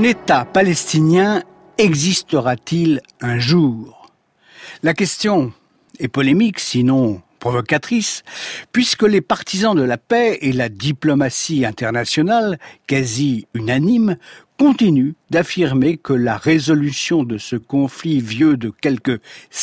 Un État palestinien existera-t-il un jour? La question est polémique, sinon provocatrice, puisque les partisans de la paix et la diplomatie internationale, quasi unanime, continuent d'affirmer que la résolution de ce conflit vieux de quelques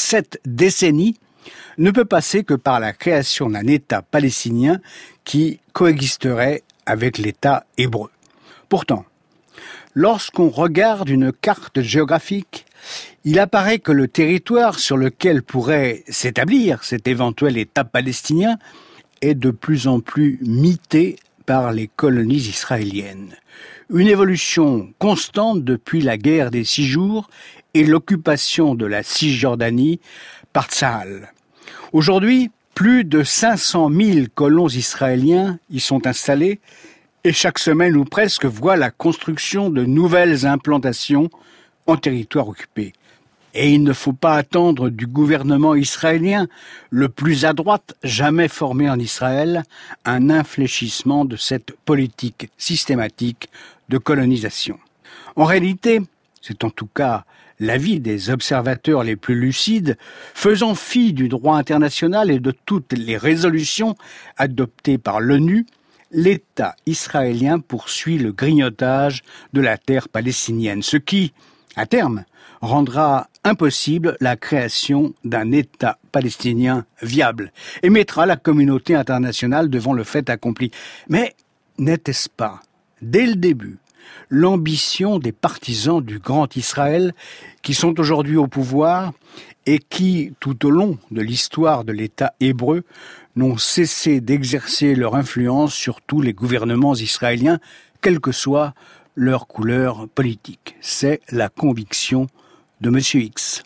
7 décennies ne peut passer que par la création d'un État palestinien qui coexisterait avec l'État hébreu. Pourtant, lorsqu'on regarde une carte géographique, il apparaît que le territoire sur lequel pourrait s'établir cet éventuel État palestinien est de plus en plus mité par les colonies israéliennes. Une évolution constante depuis la guerre des 6 jours et l'occupation de la Cisjordanie par Tsahal. Aujourd'hui, plus de 500 000 colons israéliens y sont installés et chaque semaine ou presque voit la construction de nouvelles implantations en territoire occupé. Et il ne faut pas attendre du gouvernement israélien, le plus à droite jamais formé en Israël, un infléchissement de cette politique systématique de colonisation. En réalité, c'est en tout cas l'avis des observateurs les plus lucides, faisant fi du droit international et de toutes les résolutions adoptées par l'ONU, l'État israélien poursuit le grignotage de la terre palestinienne, ce qui, à terme, rendra impossible la création d'un État palestinien viable et mettra la communauté internationale devant le fait accompli. Mais n'était-ce pas, dès le début, l'ambition des partisans du Grand Israël qui sont aujourd'hui au pouvoir et qui, tout au long de l'histoire de l'État hébreu, n'ont cessé d'exercer leur influence sur tous les gouvernements israéliens, quelle que soit leur couleur politique. C'est la conviction de M. X.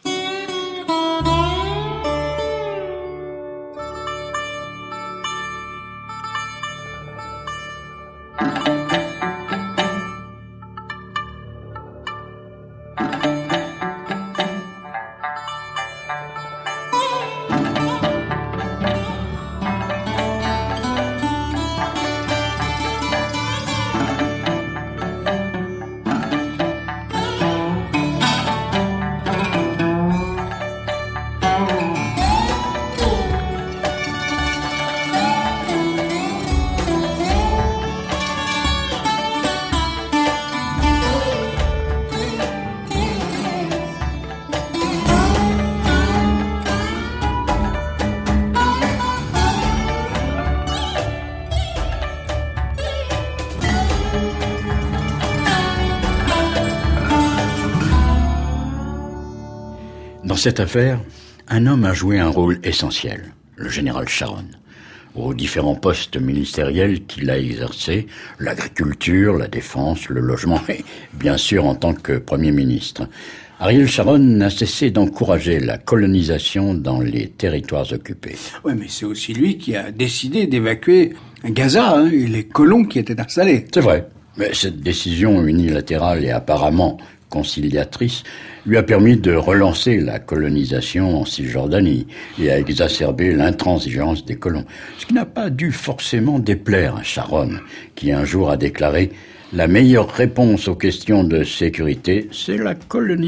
Dans cette affaire, un homme a joué un rôle essentiel, le général Sharon. Aux différents postes ministériels qu'il a exercés, l'agriculture, la défense, le logement et bien sûr en tant que Premier ministre. Ariel Sharon n'a cessé d'encourager la colonisation dans les territoires occupés. Oui, mais c'est aussi lui qui a décidé d'évacuer Gaza et les colons qui étaient installés. C'est vrai, mais cette décision unilatérale et apparemment conciliatrice lui a permis de relancer la colonisation en Cisjordanie et a exacerbé l'intransigeance des colons. Ce qui n'a pas dû forcément déplaire à Sharon, qui un jour a déclaré « La meilleure réponse aux questions de sécurité, c'est la colonisation ».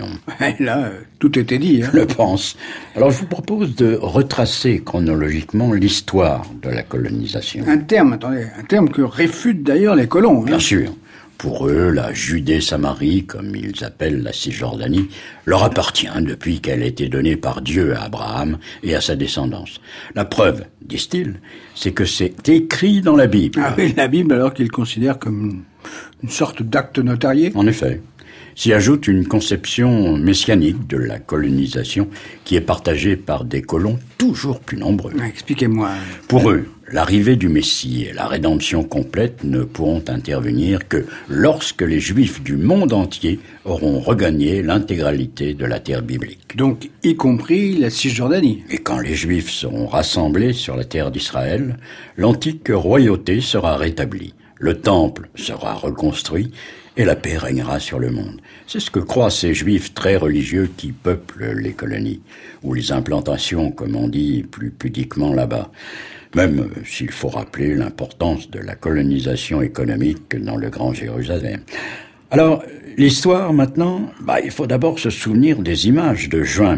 Et là, tout était dit. Je le pense. Alors je vous propose de retracer chronologiquement l'histoire de la colonisation. Un terme que réfutent d'ailleurs les colons. Bien sûr. Pour eux, la Judée-Samarie, comme ils appellent la Cisjordanie, leur appartient depuis qu'elle a été donnée par Dieu à Abraham et à sa descendance. La preuve, disent-ils, c'est que c'est écrit dans la Bible. Ah oui, la Bible alors qu'ils considèrent comme une sorte d'acte notarié. En effet. S'y ajoute une conception messianique de la colonisation qui est partagée par des colons toujours plus nombreux. Expliquez-moi. Pour eux, l'arrivée du Messie et la rédemption complète ne pourront intervenir que lorsque les Juifs du monde entier auront regagné l'intégralité de la terre biblique. Donc, y compris la Cisjordanie. Et quand les Juifs seront rassemblés sur la terre d'Israël, l'antique royauté sera rétablie, le temple sera reconstruit et la paix régnera sur le monde. C'est ce que croient ces Juifs très religieux qui peuplent les colonies, ou les implantations, comme on dit plus pudiquement là-bas. Même s'il faut rappeler l'importance de la colonisation économique dans le Grand Jérusalem. Alors, l'histoire maintenant, il faut d'abord se souvenir des images de juin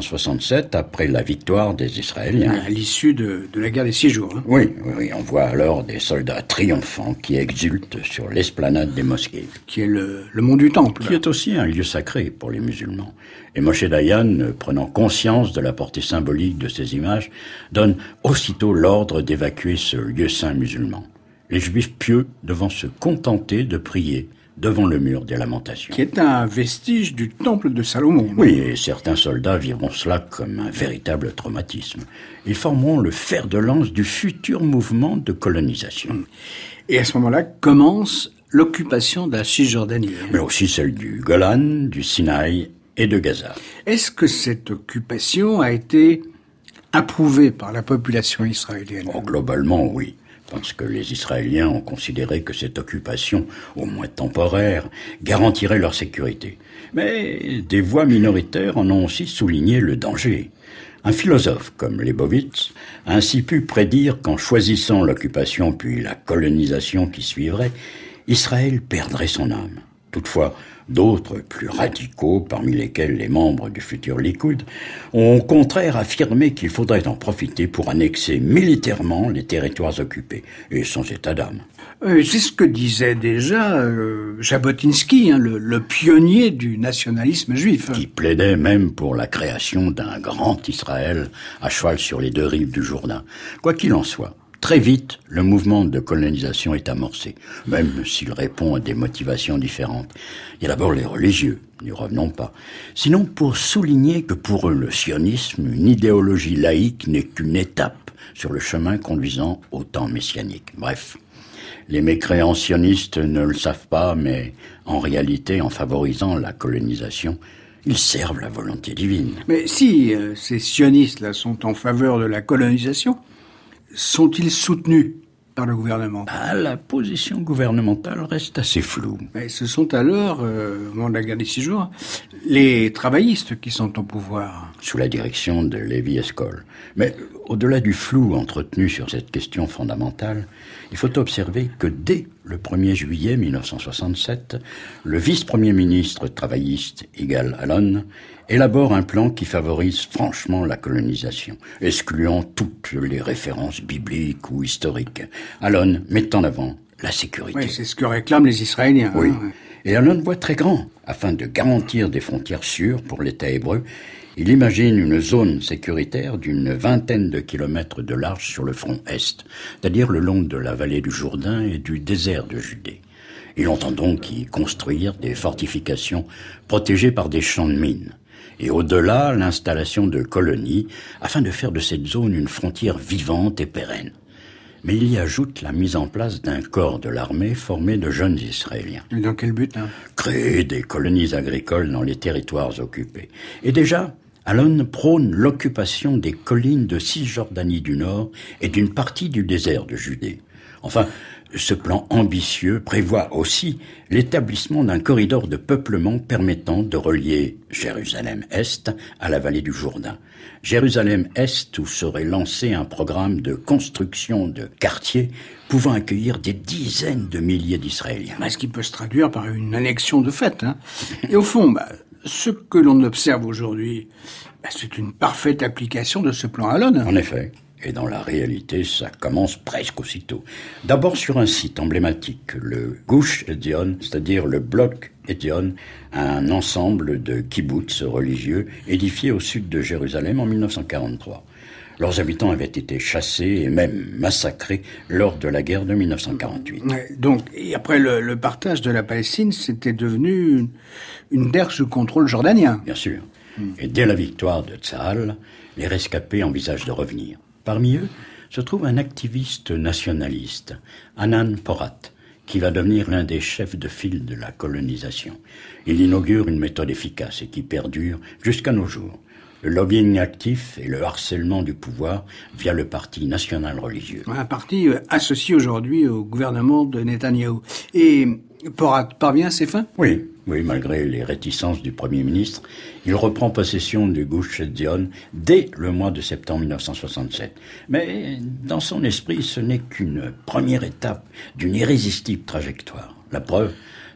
1967 après la victoire des Israéliens. À l'issue de la guerre des 6 jours. Hein. Oui, on voit alors des soldats triomphants qui exultent sur l'esplanade des mosquées. Qui est le mont du Temple. Qui est aussi un lieu sacré pour les musulmans. Et Moshe Dayan, prenant conscience de la portée symbolique de ces images, donne aussitôt l'ordre d'évacuer ce lieu saint musulman. Les Juifs pieux devant se contenter de prier devant le mur des lamentations. Qui est un vestige du temple de Salomon. Oui, et certains soldats vivront cela comme un véritable traumatisme. Ils formeront le fer de lance du futur mouvement de colonisation. Et à ce moment-là commence l'occupation de la Cisjordanie. Mais aussi celle du Golan, du Sinaï et de Gaza. Est-ce que cette occupation a été approuvée par la population israélienne ? Globalement, oui. Parce que les Israéliens ont considéré que cette occupation, au moins temporaire, garantirait leur sécurité. Mais des voix minoritaires en ont aussi souligné le danger. Un philosophe comme Leibowitz a ainsi pu prédire qu'en choisissant l'occupation puis la colonisation qui suivrait, Israël perdrait son âme. Toutefois, d'autres, plus radicaux, parmi lesquels les membres du futur Likoud, ont au contraire affirmé qu'il faudrait en profiter pour annexer militairement les territoires occupés, et sans état d'âme. C'est ce que disait déjà Jabotinsky, le pionnier du nationalisme juif. Qui plaidait même pour la création d'un grand Israël à cheval sur les deux rives du Jourdain. Quoi qu'il en soit, très vite, le mouvement de colonisation est amorcé, même s'il répond à des motivations différentes. Il y a d'abord les religieux, n'y revenons pas. Sinon, pour souligner que pour eux, le sionisme, une idéologie laïque, n'est qu'une étape sur le chemin conduisant au temps messianique. Bref, les mécréants sionistes ne le savent pas, mais en réalité, en favorisant la colonisation, ils servent la volonté divine. Mais si ces sionistes-là sont en faveur de la colonisation, sont-ils soutenus par le gouvernement ? La position gouvernementale reste assez floue. Mais ce sont alors, au moment de la guerre des 6 jours, les travaillistes qui sont au pouvoir. Sous la direction de Lévi Eshkol. Mais au-delà du flou entretenu sur cette question fondamentale, il faut observer que dès le 1er juillet 1967, le vice-premier ministre travailliste Yigal Allon élabore un plan qui favorise franchement la colonisation, excluant toutes les références bibliques ou historiques. Allon met en avant la sécurité. Oui, c'est ce que réclament les Israéliens. Oui. Hein. Et Allon voit très grand. Afin de garantir des frontières sûres pour l'État hébreu, il imagine une zone sécuritaire d'une 20aine de kilomètres de large sur le front Est, c'est-à-dire le long de la vallée du Jourdain et du désert de Judée. Il entend donc y construire des fortifications protégées par des champs de mines. Et au-delà, l'installation de colonies, afin de faire de cette zone une frontière vivante et pérenne. Mais il y ajoute la mise en place d'un corps de l'armée formé de jeunes Israéliens. Mais dans quel but, Créer des colonies agricoles dans les territoires occupés. Et déjà, Allon prône l'occupation des collines de Cisjordanie du Nord et d'une partie du désert de Judée. Enfin, ce plan ambitieux prévoit aussi l'établissement d'un corridor de peuplement permettant de relier Jérusalem-Est à la vallée du Jourdain. Jérusalem-Est, où serait lancé un programme de construction de quartiers pouvant accueillir des dizaines de milliers d'Israéliens. Ce qui peut se traduire par une annexion de fait. Et au fond, ce que l'on observe aujourd'hui, c'est une parfaite application de ce plan Allon. En effet. Et dans la réalité, ça commence presque aussitôt. D'abord sur un site emblématique, le Gush Etzion, c'est-à-dire le bloc Etzion, un ensemble de kibbutz religieux édifiés au sud de Jérusalem en 1943. Leurs habitants avaient été chassés et même massacrés lors de la guerre de 1948. Donc, et après le partage de la Palestine, c'était devenu une terre sous contrôle jordanien. Bien sûr. Et dès la victoire de Tzahal, les rescapés envisagent de revenir. Parmi eux se trouve un activiste nationaliste, Hanan Porat, qui va devenir l'un des chefs de file de la colonisation. Il inaugure une méthode efficace et qui perdure jusqu'à nos jours. Le lobbying actif et le harcèlement du pouvoir via le Parti national religieux. Un parti associé aujourd'hui au gouvernement de Netanyahou. Et Porat parvient à ses fins ? Oui, malgré les réticences du Premier ministre, il reprend possession du Gush Etzion dès le mois de septembre 1967. Mais dans son esprit, ce n'est qu'une première étape d'une irrésistible trajectoire. La preuve,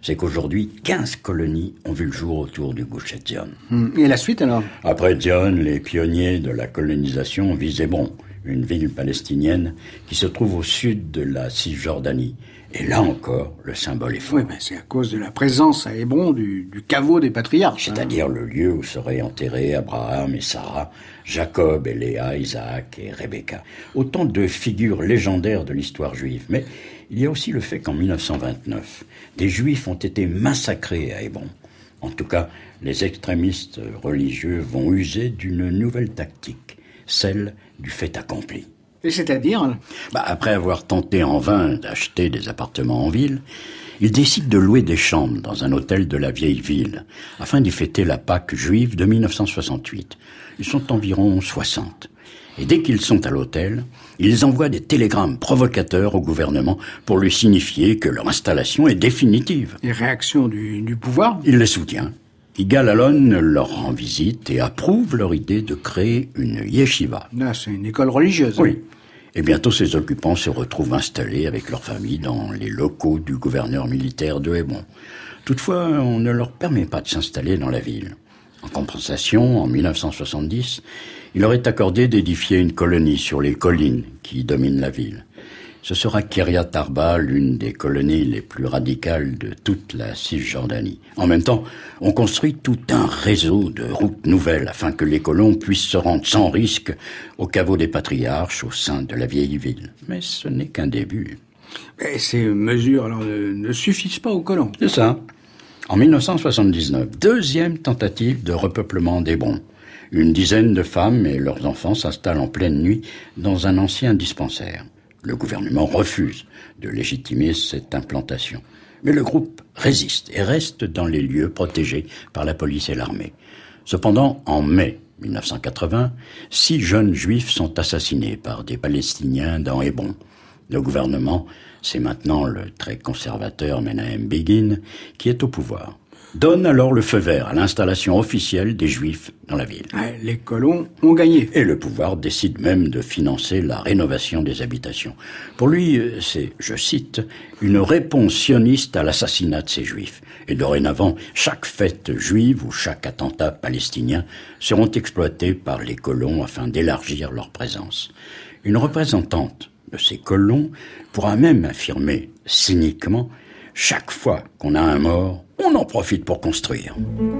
c'est qu'aujourd'hui, 15 colonies ont vu le jour autour du Gush Etzion. Et la suite alors? Après Etzion, les pionniers de la colonisation visent Hébron, une ville palestinienne qui se trouve au sud de la Cisjordanie. Et là encore, le symbole est fort. Oui, mais c'est à cause de la présence à Hébron du caveau des patriarches. C'est-à-dire le lieu où seraient enterrés Abraham et Sarah, Jacob et Léa, Isaac et Rebecca. Autant de figures légendaires de l'histoire juive. Mais il y a aussi le fait qu'en 1929, des Juifs ont été massacrés à Hébron. En tout cas, les extrémistes religieux vont user d'une nouvelle tactique, celle du fait accompli. Et c'est-à-dire? Après avoir tenté en vain d'acheter des appartements en ville, ils décident de louer des chambres dans un hôtel de la vieille ville, afin d'y fêter la Pâque juive de 1968. Ils sont environ 60. Et dès qu'ils sont à l'hôtel, ils envoient des télégrammes provocateurs au gouvernement pour lui signifier que leur installation est définitive. Les réactions du pouvoir? Il les soutient. Yigal Allon leur rend visite et approuve leur idée de créer une yeshiva. Là, c'est une école religieuse. Oui. Et bientôt, ces occupants se retrouvent installés avec leur famille dans les locaux du gouverneur militaire de Hébron. Toutefois, on ne leur permet pas de s'installer dans la ville. En compensation, en 1970, il leur est accordé d'édifier une colonie sur les collines qui dominent la ville. Ce sera Kiryat Arba, l'une des colonies les plus radicales de toute la Cisjordanie. En même temps, on construit tout un réseau de routes nouvelles afin que les colons puissent se rendre sans risque au caveau des patriarches au sein de la vieille ville. Mais ce n'est qu'un début. Mais ces mesures alors, ne suffisent pas aux colons. C'est ça. En 1979, deuxième tentative de repeuplement d'Hébron. Une dizaine de femmes et leurs enfants s'installent en pleine nuit dans un ancien dispensaire. Le gouvernement refuse de légitimer cette implantation. Mais le groupe résiste et reste dans les lieux protégés par la police et l'armée. Cependant, en mai 1980, 6 jeunes juifs sont assassinés par des Palestiniens dans Hébron. Le gouvernement, c'est maintenant le très conservateur Menahem Begin qui est au pouvoir. Donne alors le feu vert à l'installation officielle des Juifs dans la ville. Les colons ont gagné. Et le pouvoir décide même de financer la rénovation des habitations. Pour lui, c'est, je cite, une réponse sioniste à l'assassinat de ces Juifs. Et dorénavant, chaque fête juive ou chaque attentat palestinien seront exploités par les colons afin d'élargir leur présence. Une représentante de ces colons pourra même affirmer cyniquement « Chaque fois qu'on a un mort, on en profite pour construire ».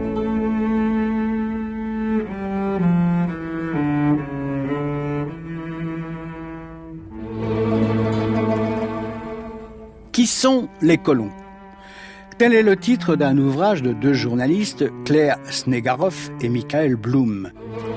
Qui sont les colons? Tel est le titre d'un ouvrage de 2 journalistes, Claire Snegarov et Michael Blum.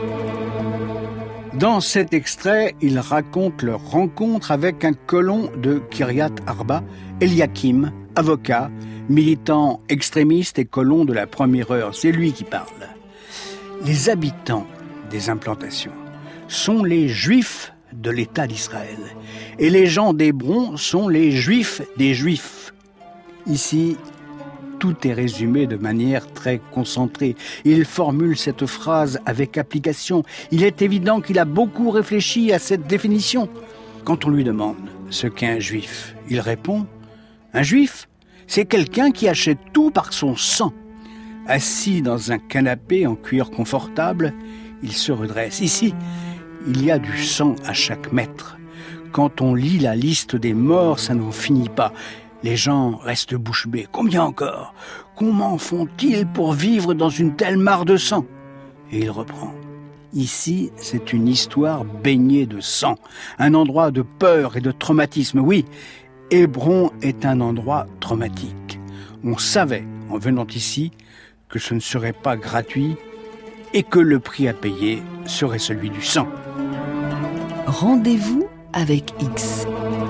Dans cet extrait, ils racontent leur rencontre avec un colon de Kiryat Arba, Eliakim, avocat, militant extrémiste et colon de la première heure. C'est lui qui parle. Les habitants des implantations sont les Juifs de l'État d'Israël. Et les gens d'Hébron sont les Juifs des Juifs. Ici, tout est résumé de manière très concentrée. Il formule cette phrase avec application. Il est évident qu'il a beaucoup réfléchi à cette définition. Quand on lui demande ce qu'est un Juif, il répond « Un Juif, c'est quelqu'un qui achète tout par son sang. » Assis dans un canapé en cuir confortable, il se redresse. Ici, il y a du sang à chaque mètre. Quand on lit la liste des morts, ça n'en finit pas. Les gens restent bouche bée. Combien encore? Comment font-ils pour vivre dans une telle mare de sang? Et il reprend. Ici, c'est une histoire baignée de sang. Un endroit de peur et de traumatisme. Oui, Hébron est un endroit traumatique. On savait, en venant ici, que ce ne serait pas gratuit et que le prix à payer serait celui du sang. Rendez-vous avec X.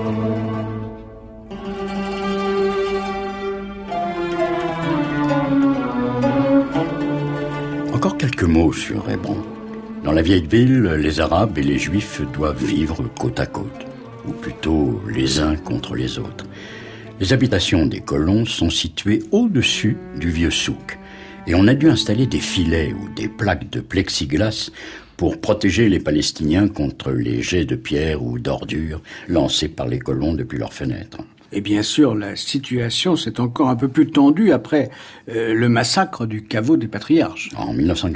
Encore quelques mots sur Hébron. Dans la vieille ville, les Arabes et les Juifs doivent vivre côte à côte, ou plutôt les uns contre les autres. Les habitations des colons sont situées au-dessus du vieux souk, et on a dû installer des filets ou des plaques de plexiglas pour protéger les Palestiniens contre les jets de pierre ou d'ordures lancés par les colons depuis leurs fenêtres. Et bien sûr, la situation s'est encore un peu plus tendue après le massacre du caveau des Patriarches. En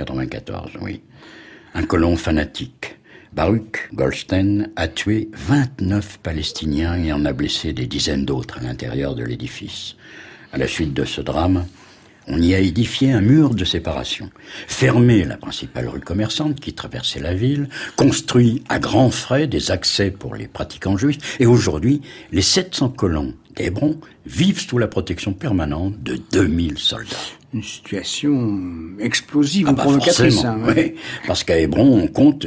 1994, oui. Un colon fanatique, Baruch Goldstein, a tué 29 Palestiniens et en a blessé des dizaines d'autres à l'intérieur de l'édifice. À la suite de ce drame, on y a édifié un mur de séparation, fermé la principale rue commerçante qui traversait la ville, construit à grands frais des accès pour les pratiquants juifs, et aujourd'hui, les 700 colons d'Hébron vivent sous la protection permanente de 2000 soldats. Une situation explosive ou provocatrice. Oui, parce qu'à Hébron, on compte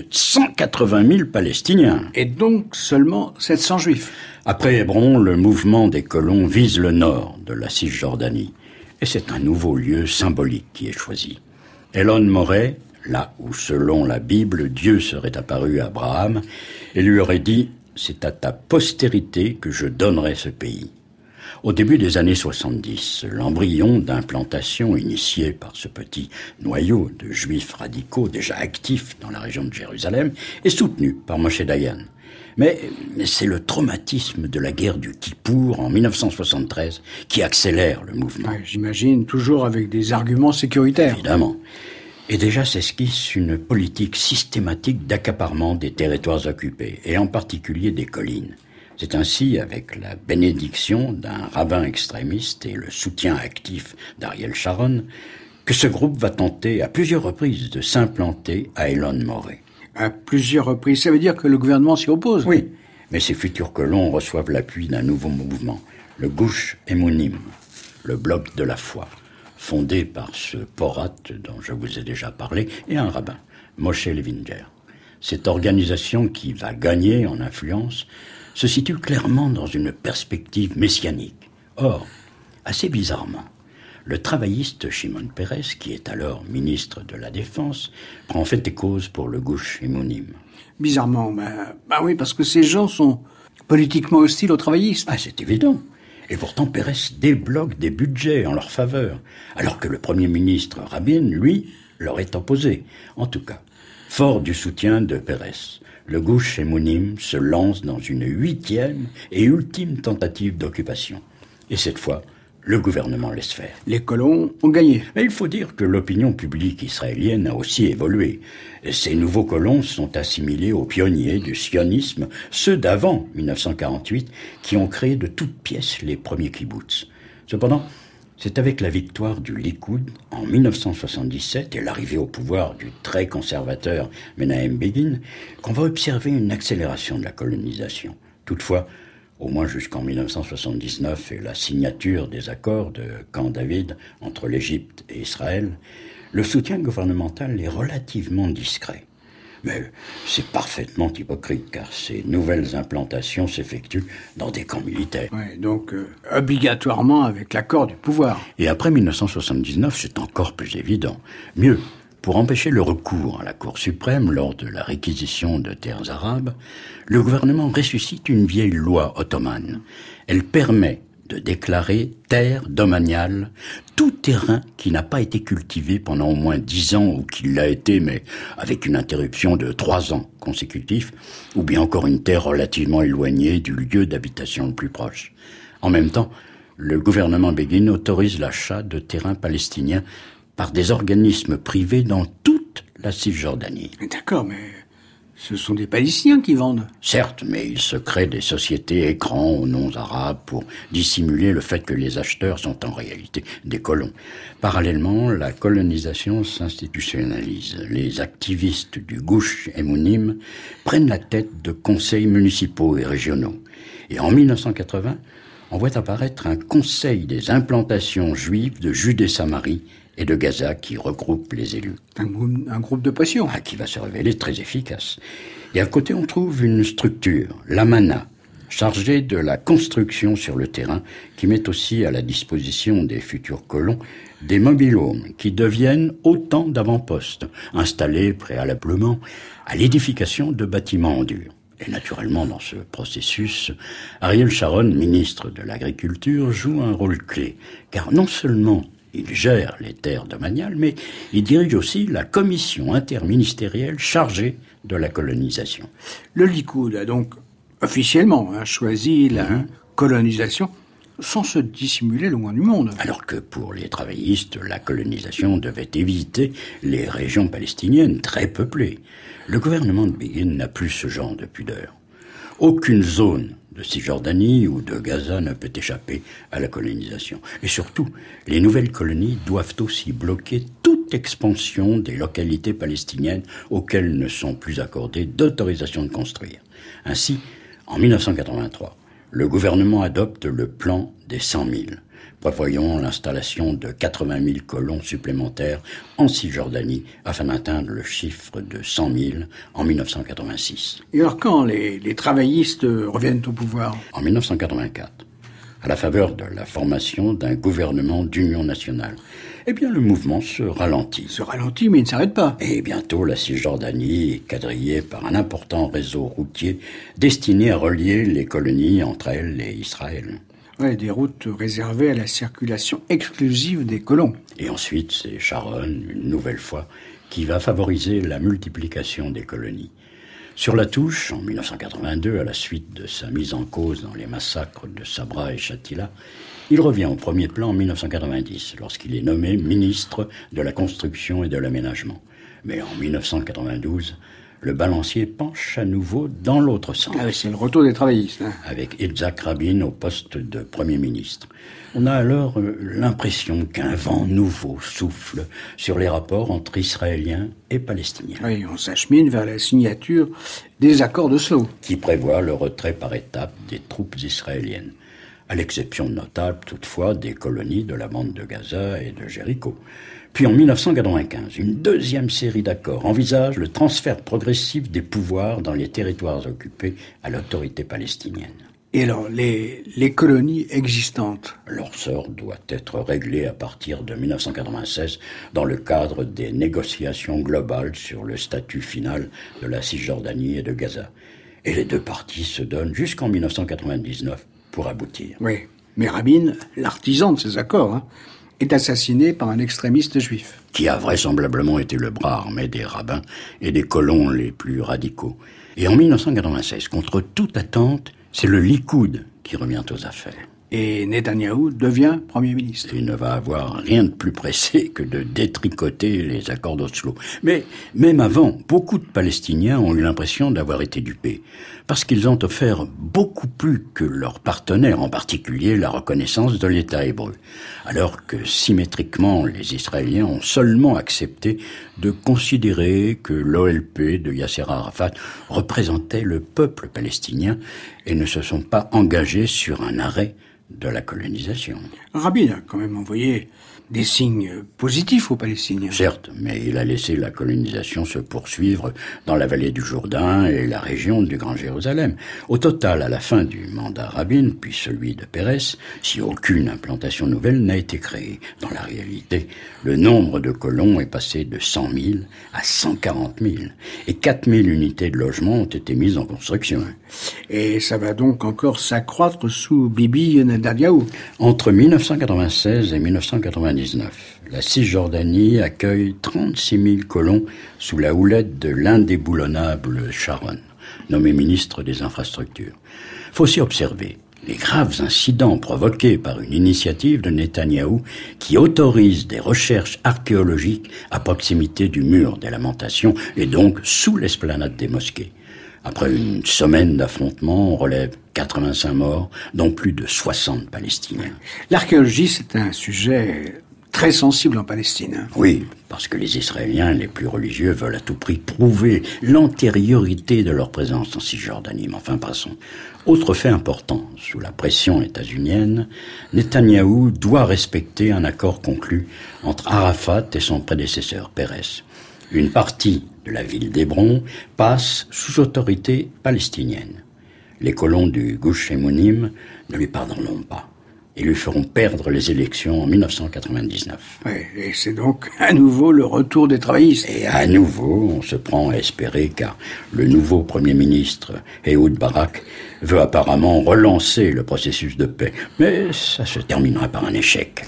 180 000 Palestiniens. Et donc seulement 700 Juifs. Après Hébron, le mouvement des colons vise le nord de la Cisjordanie. Et c'est un nouveau lieu symbolique qui est choisi. Elon Moreh, là où, selon la Bible, Dieu serait apparu à Abraham et lui aurait dit « C'est à ta postérité que je donnerai ce pays ». Au début des années 70, l'embryon d'implantation initié par ce petit noyau de juifs radicaux déjà actifs dans la région de Jérusalem est soutenu par Moshe Dayan. Mais c'est le traumatisme de la guerre du Kippour en 1973 qui accélère le mouvement. Ouais, j'imagine, toujours avec des arguments sécuritaires. Évidemment. Et déjà s'esquisse une politique systématique d'accaparement des territoires occupés, et en particulier des collines. C'est ainsi, avec la bénédiction d'un rabbin extrémiste et le soutien actif d'Ariel Sharon, que ce groupe va tenter à plusieurs reprises de s'implanter à Elon Moreh. À plusieurs reprises, ça veut dire que le gouvernement s'y oppose? Oui, mais ces futurs colons reçoivent l'appui d'un nouveau mouvement, le Gush Emunim, le bloc de la foi, fondé par ce porate dont je vous ai déjà parlé, et un rabbin, Moshe Levinger. Cette organisation qui va gagner en influence se situe clairement dans une perspective messianique. Or, assez bizarrement, le travailliste Shimon Peres, qui est alors ministre de la Défense, prend fait et cause pour le Gush Emunim. Bizarrement, bah oui, parce que ces gens sont politiquement hostiles aux travaillistes. Ah, c'est évident. Et pourtant, Peres débloque des budgets en leur faveur, alors que le Premier ministre Rabin, lui, leur est opposé. En tout cas, fort du soutien de Peres, le Gush Emunim se lance dans une 8e et ultime tentative d'occupation. Et cette fois, le gouvernement laisse faire. Les colons ont gagné. Mais il faut dire que l'opinion publique israélienne a aussi évolué. Ces nouveaux colons sont assimilés aux pionniers du sionisme, ceux d'avant 1948, qui ont créé de toutes pièces les premiers kibboutz. Cependant, c'est avec la victoire du Likoud en 1977 et l'arrivée au pouvoir du très conservateur Menahem Begin qu'on va observer une accélération de la colonisation. Toutefois, au moins jusqu'en 1979 et la signature des accords de Camp David entre l'Égypte et Israël, le soutien gouvernemental est relativement discret. Mais c'est parfaitement hypocrite car ces nouvelles implantations s'effectuent dans des camps militaires. Ouais, donc obligatoirement avec l'accord du pouvoir. Et après 1979, c'est encore plus évident. Mieux, pour empêcher le recours à la Cour suprême lors de la réquisition de terres arabes, le gouvernement ressuscite une vieille loi ottomane. Elle permet de déclarer terre domaniale tout terrain qui n'a pas été cultivé pendant au moins 10 ans ou qui l'a été, mais avec une interruption de 3 ans consécutifs, ou bien encore une terre relativement éloignée du lieu d'habitation le plus proche. En même temps, le gouvernement Begin autorise l'achat de terrains palestiniens par des organismes privés dans toute la Cisjordanie. D'accord, mais ce sont des Palestiniens qui vendent. Certes, mais il se crée des sociétés écrans aux noms arabes pour dissimuler le fait que les acheteurs sont en réalité des colons. Parallèlement, la colonisation s'institutionnalise. Les activistes du Gush Emunim prennent la tête de conseils municipaux et régionaux. Et en 1980, on voit apparaître un conseil des implantations juives de Judée-Samarie et de Gaza qui regroupe les élus. Un groupe de pression. Qui va se révéler très efficace. Et à côté, on trouve une structure, l'Amana, chargée de la construction sur le terrain, qui met aussi à la disposition des futurs colons des mobil-homes qui deviennent autant d'avant-postes, installés préalablement à l'édification de bâtiments en dur. Et naturellement, dans ce processus, Ariel Sharon, ministre de l'Agriculture, joue un rôle clé, car non seulement il gère les terres domaniales, mais il dirige aussi la commission interministérielle chargée de la colonisation. Le Likoud a donc officiellement choisi la colonisation sans se dissimuler loin du monde. Alors que pour les travaillistes, la colonisation devait éviter les régions palestiniennes très peuplées. Le gouvernement de Begin n'a plus ce genre de pudeur. Aucune zone de Cisjordanie ou de Gaza ne peut échapper à la colonisation. Et surtout, les nouvelles colonies doivent aussi bloquer toute expansion des localités palestiniennes auxquelles ne sont plus accordées d'autorisation de construire. Ainsi, en 1983, le gouvernement adopte le plan des 100 000, prévoyant l'installation de 80 000 colons supplémentaires en Cisjordanie afin d'atteindre le chiffre de 100 000 en 1986. Et alors quand les travaillistes reviennent au pouvoir ? En 1984, à la faveur de la formation d'un gouvernement d'union nationale, eh bien le mouvement se ralentit. Se ralentit, mais il ne s'arrête pas. Et bientôt, la Cisjordanie est quadrillée par un important réseau routier destiné à relier les colonies entre elles et Israël. Ouais, des routes réservées à la circulation exclusive des colons. Et ensuite, c'est Sharon, une nouvelle fois, qui va favoriser la multiplication des colonies. Sur la touche, en 1982, à la suite de sa mise en cause dans les massacres de Sabra et Shatila, il revient au premier plan en 1990, lorsqu'il est nommé ministre de la Construction et de l'Aménagement. Mais en 1992, le balancier penche à nouveau dans l'autre sens. Ah oui, c'est le retour des travaillistes. Avec Yitzhak Rabin au poste de Premier ministre. On a alors l'impression qu'un vent nouveau souffle sur les rapports entre Israéliens et Palestiniens. Oui, on s'achemine vers la signature des accords d'Oslo. Qui prévoit le retrait par étapes des troupes israéliennes. À l'exception notable, toutefois, des colonies de la bande de Gaza et de Jéricho. Puis en 1995, une deuxième série d'accords envisage le transfert progressif des pouvoirs dans les territoires occupés à l'autorité palestinienne. Et alors, les colonies existantes ? Leur sort doit être réglé à partir de 1996 dans le cadre des négociations globales sur le statut final de la Cisjordanie et de Gaza. Et les deux parties se donnent jusqu'en 1999 pour aboutir. Oui, mais Rabin, l'artisan de ces accords, est assassiné par un extrémiste juif. Qui a vraisemblablement été le bras armé des rabbins et des colons les plus radicaux. Et en 1996, contre toute attente, c'est le Likoud qui revient aux affaires. Et Netanyahou devient Premier ministre. Il ne va avoir rien de plus pressé que de détricoter les accords d'Oslo. Mais même avant, beaucoup de Palestiniens ont eu l'impression d'avoir été dupés. Parce qu'ils ont offert beaucoup plus que leurs partenaires, en particulier la reconnaissance de l'État hébreu. Alors que symétriquement, les Israéliens ont seulement accepté de considérer que l'OLP de Yasser Arafat représentait le peuple palestinien et ne se sont pas engagés sur un arrêt de la colonisation. Rabin a quand même envoyé des signes positifs aux Palestiniens. Certes, mais il a laissé la colonisation se poursuivre dans la vallée du Jourdain et la région du Grand Jérusalem. Au total, à la fin du mandat Rabin, puis celui de Pérez, si aucune implantation nouvelle n'a été créée. Dans la réalité, le nombre de colons est passé de 100 000 à 140 000. Et 4 000 unités de logement ont été mises en construction. Et ça va donc encore s'accroître sous Bibi Netanyahou. Entre 1996 et 1999, la Cisjordanie accueille 36 000 colons sous la houlette de l'indéboulonnable Sharon, nommé ministre des Infrastructures. Faut aussi observer les graves incidents provoqués par une initiative de Netanyahou qui autorise des recherches archéologiques à proximité du mur des Lamentations et donc sous l'esplanade des mosquées. Après une semaine d'affrontements, on relève 85 morts, dont plus de 60 Palestiniens. L'archéologie, c'est un sujet très sensible en Palestine. Oui, parce que les Israéliens les plus religieux veulent à tout prix prouver l'antériorité de leur présence en Cisjordanie. Mais enfin, passons. Autre fait important, sous la pression états-unienne, Netanyahou doit respecter un accord conclu entre Arafat et son prédécesseur, Pérez. Une partie de la ville d'Hébron passe sous autorité palestinienne. Les colons du Gush Emunim ne lui pardonneront pas et lui feront perdre les élections en 1999. Oui, et c'est donc à nouveau le retour des travaillistes. Et à nouveau, on se prend à espérer, car le nouveau Premier ministre, Ehud Barak, veut apparemment relancer le processus de paix. Mais ça se terminera par un échec.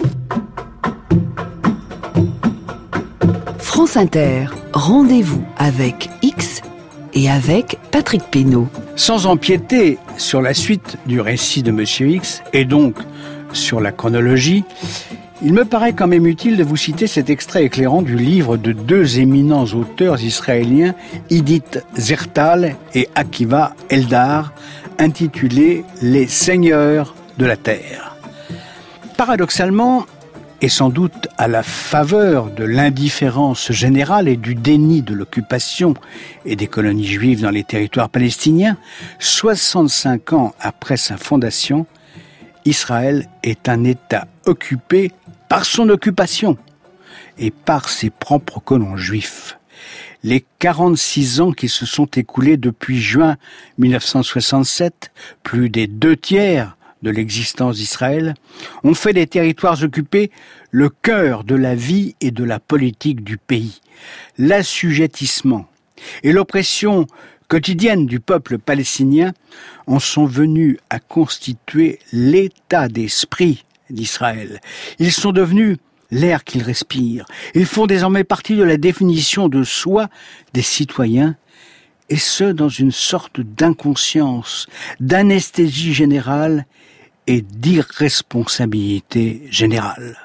France Inter, rendez-vous avec X et avec Patrick Pénaud. Sans empiéter sur la suite du récit de Monsieur X, et donc sur la chronologie, il me paraît quand même utile de vous citer cet extrait éclairant du livre de deux éminents auteurs israéliens, Idit Zertal et Akiva Eldar, intitulé « Les Seigneurs de la Terre ». Paradoxalement, et sans doute à la faveur de l'indifférence générale et du déni de l'occupation et des colonies juives dans les territoires palestiniens, 65 ans après sa fondation, Israël est un État occupé par son occupation et par ses propres colons juifs. Les 46 ans qui se sont écoulés depuis juin 1967, plus des 2/3 de l'existence d'Israël, ont fait des territoires occupés le cœur de la vie et de la politique du pays. L'assujettissement et l'oppression quotidienne du peuple palestinien en sont venus à constituer l'état d'esprit d'Israël. Ils sont devenus l'air qu'ils respirent. Ils font désormais partie de la définition de soi des citoyens, et ce, dans une sorte d'inconscience, d'anesthésie générale et d'irresponsabilité générale.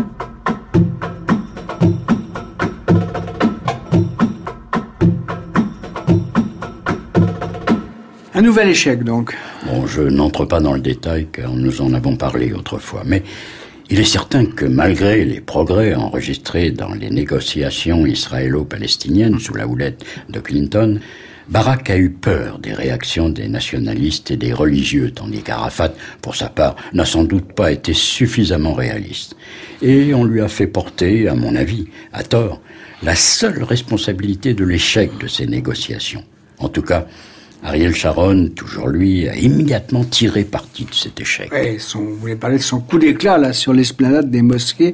Un nouvel échec, donc. Bon, je n'entre pas dans le détail, car nous en avons parlé autrefois, mais il est certain que malgré les progrès enregistrés dans les négociations israélo-palestiniennes sous la houlette de Clinton, Barak a eu peur des réactions des nationalistes et des religieux, tandis qu'Arafat, pour sa part, n'a sans doute pas été suffisamment réaliste. Et on lui a fait porter, à mon avis, à tort, la seule responsabilité de l'échec de ces négociations. En tout cas, Ariel Sharon, toujours lui, a immédiatement tiré parti de cet échec. Ouais, vous voulez parler de son coup d'éclat là sur l'esplanade des mosquées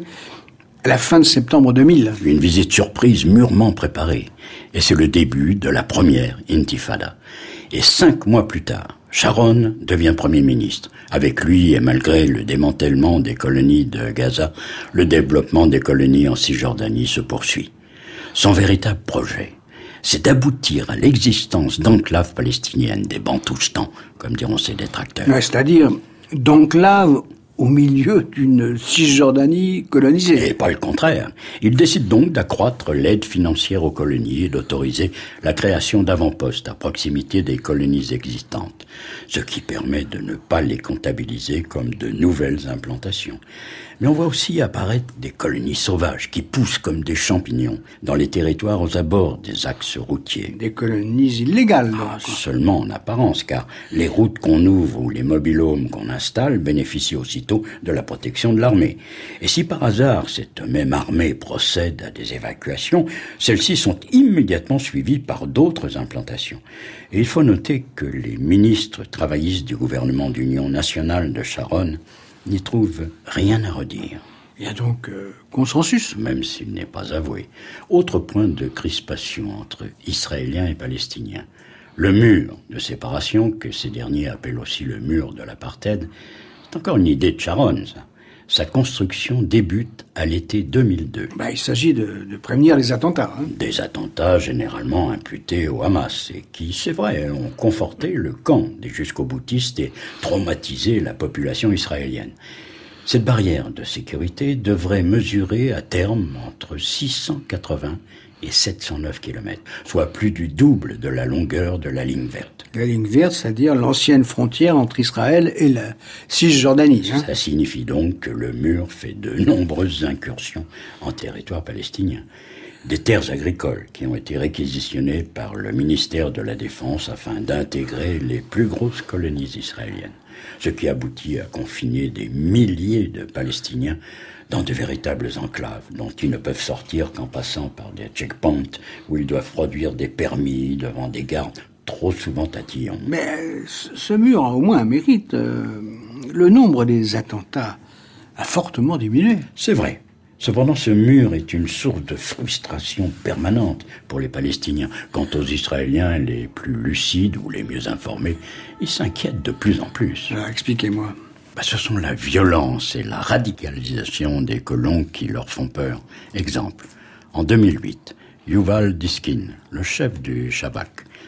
à la fin de septembre 2000. Une visite surprise mûrement préparée. Et c'est le début de la première intifada. Et 5 mois plus tard, Sharon devient Premier ministre. Avec lui, et malgré le démantèlement des colonies de Gaza, le développement des colonies en Cisjordanie se poursuit. Son véritable projet, c'est d'aboutir à l'existence d'enclaves palestiniennes, des Bantoustans, comme diront ses détracteurs. Ouais, c'est-à-dire d'enclaves au milieu d'une Cisjordanie colonisée. Et pas le contraire. Il décide donc d'accroître l'aide financière aux colonies et d'autoriser la création d'avant-postes à proximité des colonies existantes, ce qui permet de ne pas les comptabiliser comme de nouvelles implantations. Mais on voit aussi apparaître des colonies sauvages qui poussent comme des champignons dans les territoires aux abords des axes routiers. Des colonies illégales, donc. Seulement en apparence, car les routes qu'on ouvre ou les mobil-homes qu'on installe bénéficient aussitôt de la protection de l'armée. Et si par hasard cette même armée procède à des évacuations, celles-ci sont immédiatement suivies par d'autres implantations. Et il faut noter que les ministres travaillistes du gouvernement d'union nationale de Sharon n'y trouve rien à redire. Il y a donc consensus. Même s'il n'est pas avoué. Autre point de crispation entre Israéliens et Palestiniens. Le mur de séparation, que ces derniers appellent aussi le mur de l'apartheid, c'est encore une idée de Sharon, ça. Sa construction débute à l'été 2002. Il s'agit de prévenir les attentats. Des attentats généralement imputés au Hamas et qui, c'est vrai, ont conforté le camp des jusqu'au-boutistes et traumatisé la population israélienne. Cette barrière de sécurité devrait mesurer à terme entre 680 et 709 km, soit plus du double de la longueur de la ligne verte. La ligne verte, c'est-à-dire l'ancienne frontière entre Israël et la Cisjordanie. Ça signifie donc que le mur fait de nombreuses incursions en territoire palestinien. Des terres agricoles qui ont été réquisitionnées par le ministère de la Défense afin d'intégrer les plus grosses colonies israéliennes. Ce qui aboutit à confiner des milliers de Palestiniens dans de véritables enclaves dont ils ne peuvent sortir qu'en passant par des checkpoints où ils doivent produire des permis devant des gardes trop souvent tatillons. Mais ce mur a au moins un mérite. Le nombre des attentats a fortement diminué. C'est vrai. Cependant, ce mur est une source de frustration permanente pour les Palestiniens. Quant aux Israéliens les plus lucides ou les mieux informés, ils s'inquiètent de plus en plus. Alors, expliquez-moi. Ce sont la violence et la radicalisation des colons qui leur font peur. Exemple, en 2008, Yuval Diskin, le chef du Shabak,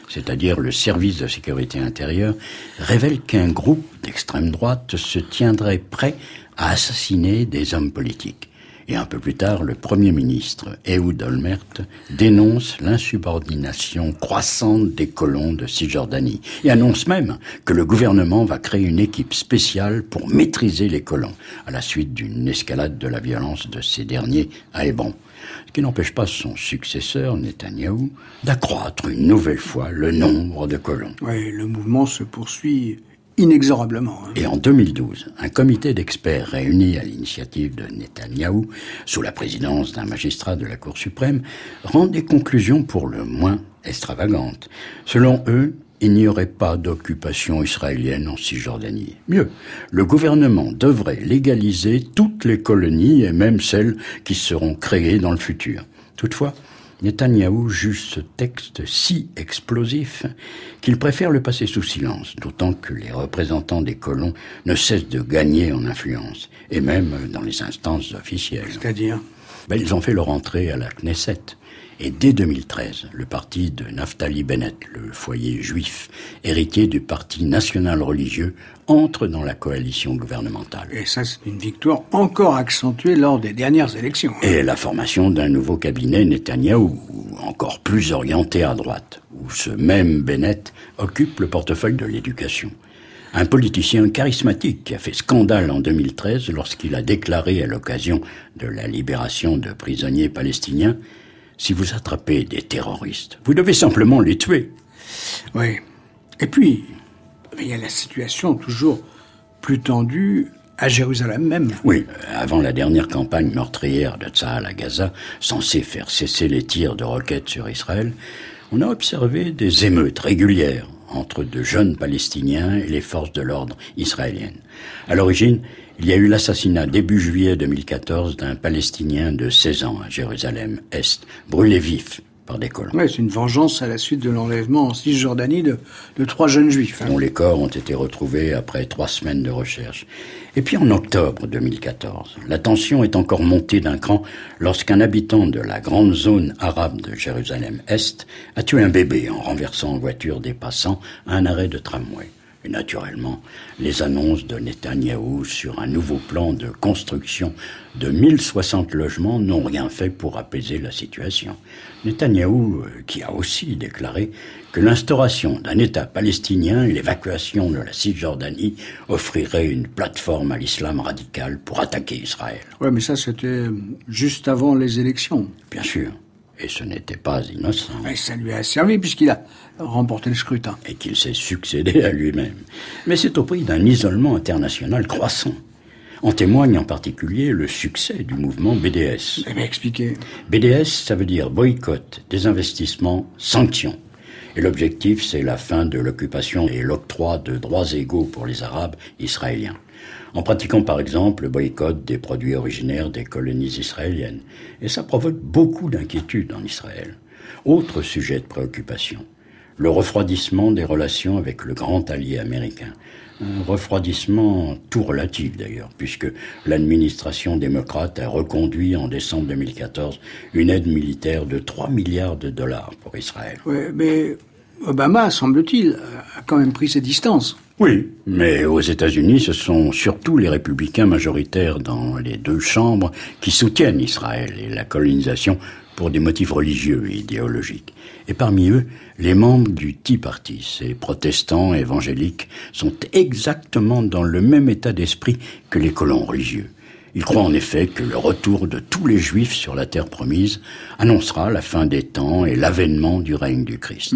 c'est-à-dire le service de sécurité intérieure, révèle qu'un groupe d'extrême droite se tiendrait prêt à assassiner des hommes politiques. Et un peu plus tard, le Premier ministre, Ehud Olmert, dénonce l'insubordination croissante des colons de Cisjordanie et annonce même que le gouvernement va créer une équipe spéciale pour maîtriser les colons, à la suite d'une escalade de la violence de ces derniers à Hébron. Ce qui n'empêche pas son successeur, Netanyahou, d'accroître une nouvelle fois le nombre de colons. Oui, le mouvement se poursuit inexorablement. Et en 2012, un comité d'experts réuni à l'initiative de Netanyahou, sous la présidence d'un magistrat de la Cour suprême, rend des conclusions pour le moins extravagantes. Selon eux, il n'y aurait pas d'occupation israélienne en Cisjordanie. Mieux, le gouvernement devrait légaliser toutes les colonies et même celles qui seront créées dans le futur. Toutefois, Netanyahou juge ce texte si explosif qu'il préfère le passer sous silence, d'autant que les représentants des colons ne cessent de gagner en influence, et même dans les instances officielles. C'est-à-dire ? Ils ont fait leur entrée à la Knesset. Et dès 2013, le parti de Naftali Bennett, le foyer juif, héritier du parti national religieux, entre dans la coalition gouvernementale. Et ça, c'est une victoire encore accentuée lors des dernières élections. Et la formation d'un nouveau cabinet Netanyahou, encore plus orienté à droite, où ce même Bennett occupe le portefeuille de l'éducation. Un politicien charismatique qui a fait scandale en 2013 lorsqu'il a déclaré à l'occasion de la libération de prisonniers palestiniens: si vous attrapez des terroristes, vous devez simplement les tuer. Oui. Et puis, il y a la situation toujours plus tendue à Jérusalem même. Oui, avant la dernière campagne meurtrière de Tsahal à Gaza, censée faire cesser les tirs de roquettes sur Israël, on a observé des émeutes régulières entre de jeunes Palestiniens et les forces de l'ordre israéliennes. À l'origine, il y a eu l'assassinat début juillet 2014 d'un Palestinien de 16 ans à Jérusalem-Est, brûlé vif par des colons. Oui, c'est une vengeance à la suite de l'enlèvement en Cisjordanie de 3 jeunes juifs. Dont les corps ont été retrouvés après 3 semaines de recherche. Et puis en octobre 2014, la tension est encore montée d'un cran lorsqu'un habitant de la grande zone arabe de Jérusalem-Est a tué un bébé en renversant en voiture des passants à un arrêt de tramway. Et naturellement, les annonces de Netanyahou sur un nouveau plan de construction de 1060 logements n'ont rien fait pour apaiser la situation. Netanyahou, qui a aussi déclaré que l'instauration d'un État palestinien et l'évacuation de la Cisjordanie offriraient une plateforme à l'islam radical pour attaquer Israël. Oui, mais ça, c'était juste avant les élections. Bien sûr. Et ce n'était pas innocent. Et ça lui a servi puisqu'il a remporté le scrutin. Et qu'il s'est succédé à lui-même. Mais c'est au prix d'un isolement international croissant. En témoigne en particulier le succès du mouvement BDS. Eh bien, expliquez. BDS, ça veut dire boycott, désinvestissement, sanctions. Et l'objectif, c'est la fin de l'occupation et l'octroi de droits égaux pour les Arabes israéliens. En pratiquant par exemple le boycott des produits originaires des colonies israéliennes. Et ça provoque beaucoup d'inquiétudes en Israël. Autre sujet de préoccupation, le refroidissement des relations avec le grand allié américain. Un refroidissement tout relatif d'ailleurs, puisque l'administration démocrate a reconduit en décembre 2014 une aide militaire de 3 milliards de dollars pour Israël. Oui, mais Obama, semble-t-il, a quand même pris ses distances. Oui, mais aux États-Unis, ce sont surtout les républicains majoritaires dans les 2 chambres qui soutiennent Israël et la colonisation pour des motifs religieux et idéologiques. Et parmi eux, les membres du Tea Party, ces protestants évangéliques, sont exactement dans le même état d'esprit que les colons religieux. Ils croient en effet que le retour de tous les Juifs sur la terre promise annoncera la fin des temps et l'avènement du règne du Christ.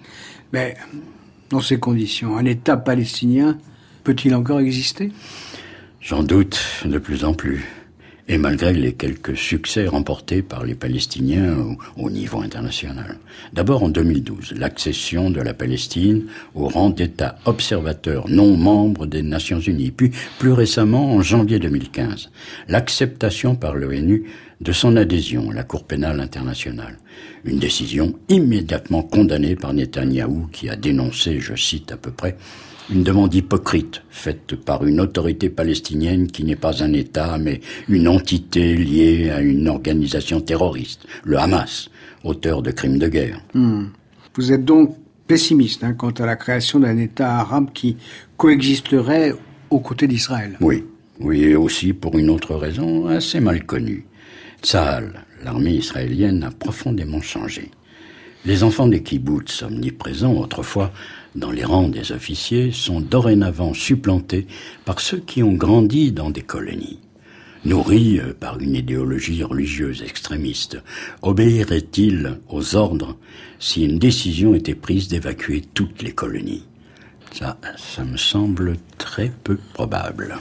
Mais dans ces conditions, un État palestinien peut-il encore exister ? J'en doute de plus en plus. Et malgré les quelques succès remportés par les Palestiniens au niveau international. D'abord en 2012, l'accession de la Palestine au rang d'État observateur non membre des Nations Unies. Puis plus récemment, en janvier 2015, l'acceptation par l'ONU de son adhésion à la Cour pénale internationale. Une décision immédiatement condamnée par Netanyahou qui a dénoncé, je cite à peu près, une demande hypocrite faite par une autorité palestinienne qui n'est pas un État, mais une entité liée à une organisation terroriste, le Hamas, auteur de crimes de guerre. Vous êtes donc pessimiste quant à la création d'un État arabe qui coexisterait aux côtés d'Israël. Oui, et aussi pour une autre raison assez mal connue. Tsahal, l'armée israélienne, a profondément changé. Les enfants des kibboutz, omniprésents autrefois dans les rangs des officiers, sont dorénavant supplantés par ceux qui ont grandi dans des colonies. Nourris par une idéologie religieuse extrémiste, obéiraient-ils aux ordres si une décision était prise d'évacuer toutes les colonies ? Ça me semble très peu probable.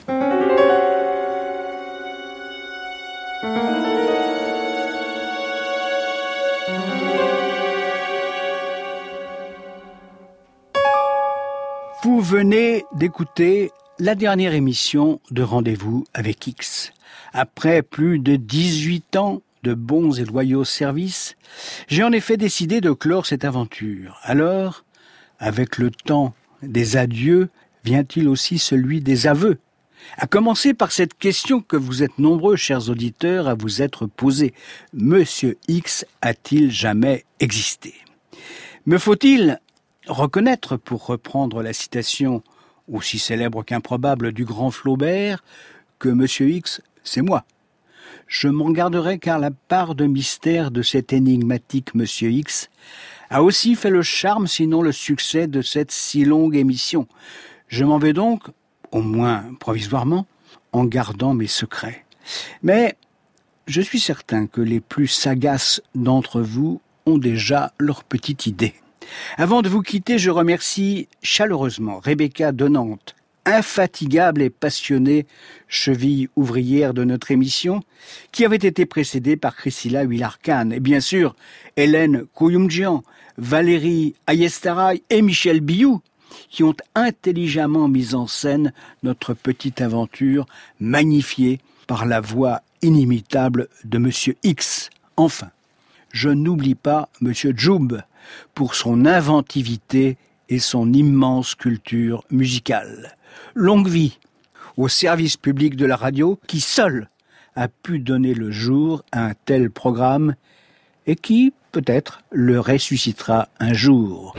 Vous venez d'écouter la dernière émission de Rendez-vous avec X. Après plus de 18 ans de bons et loyaux services, j'ai en effet décidé de clore cette aventure. Alors, avec le temps des adieux, vient-il aussi celui des aveux ? À commencer par cette question que vous êtes nombreux, chers auditeurs, à vous être posée. Monsieur X a-t-il jamais existé ? Me faut-il reconnaître, pour reprendre la citation aussi célèbre qu'improbable du grand Flaubert, que Monsieur X, c'est moi. Je m'en garderai car la part de mystère de cet énigmatique Monsieur X a aussi fait le charme, sinon le succès de cette si longue émission. Je m'en vais donc, au moins provisoirement, en gardant mes secrets. Mais je suis certain que les plus sagaces d'entre vous ont déjà leur petite idée. Avant de vous quitter, je remercie chaleureusement Rebecca de Nantes, infatigable et passionnée cheville ouvrière de notre émission, qui avait été précédée par Priscilla Huillar-Kahn, et bien sûr Hélène Koyoumdjian, Valérie Ayestaray et Michel Biou, qui ont intelligemment mis en scène notre petite aventure magnifiée par la voix inimitable de Monsieur X. Enfin, je n'oublie pas Monsieur Djoub pour son inventivité et son immense culture musicale. Longue vie au service public de la radio qui seul a pu donner le jour à un tel programme et qui, peut-être, le ressuscitera un jour.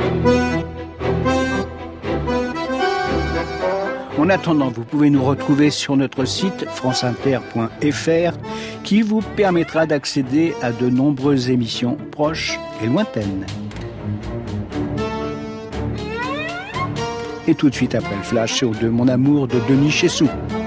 En attendant, vous pouvez nous retrouver sur notre site franceinter.fr qui vous permettra d'accéder à de nombreuses émissions proches et lointaines. Et tout de suite après le flash, c'est au de Mon amour de Denis Chessou.